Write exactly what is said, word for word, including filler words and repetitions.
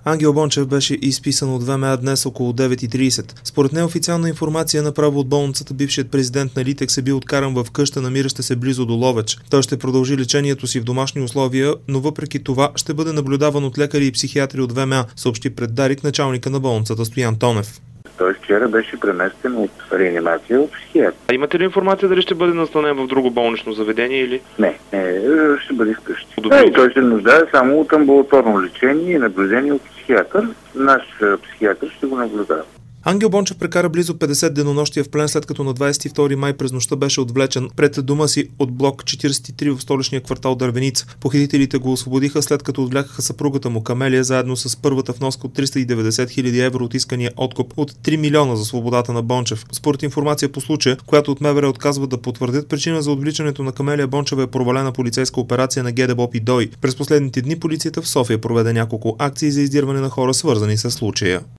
Ангел Бончев беше изписан от ВМА днес около девет и тридесет. Според неофициална информация направо от болницата, бившият президент на Литекс е бил откаран в къща, намираща се близо до Ловеч. Той ще продължи лечението си в домашни условия, но въпреки това ще бъде наблюдаван от лекари и психиатри от ВМА, съобщи пред Дарик началника на болницата Стоян Тонев. Той вчера беше преместен от реанимация от психиатър. А имате ли информация дали ще бъде настанен в друго болнично заведение или? Не, не, ще бъде вкъщи. Да, и той се нуждае само от амбулаторно лечение и наблюдение от психиатър. Наш психиатър ще го наблюдава. Ангел Бончев прекара близо петдесет денонощия в плен, след като на двадесет и втори май през нощта беше отвлечен пред дома си от блок четиридесет и три в столичния квартал Дървеница. Похитителите го освободиха, след като отвлякаха съпругата му Камелия заедно с първата вноска от триста и деветдесет хиляди евро от искания откуп от три милиона за свободата на Бончев. Според информация по случая, която от МВР отказва да потвърдят, причина за отвличането на Камелия Бончева е провалена полицейска операция на ГДБОП и ДОИ. През последните дни полицията в София проведе няколко акции за издирване на хора, свързани с случая.